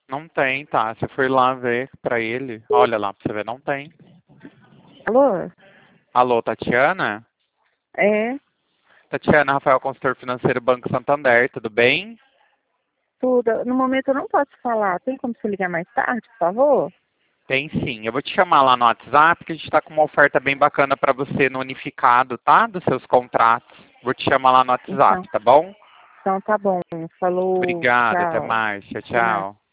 Não tem, tá? Você foi lá ver pra ele. Olha lá pra você ver, não tem. Alô? Alô, Tatiana? É, Tatiana, Rafael, consultor financeiro, Banco Santander, tudo bem? tudo. No momento eu não posso falar. Tem como você ligar mais tarde, por favor? Tem sim. Eu vou te chamar lá no WhatsApp, que a gente tá com uma oferta bem bacana pra você no unificado, tá? Dos seus contratos. Vou te chamar lá no Então, WhatsApp, tá bom? então tá bom. Falou, Obrigado, até tchau. mais. Tchau, Até mais. tchau.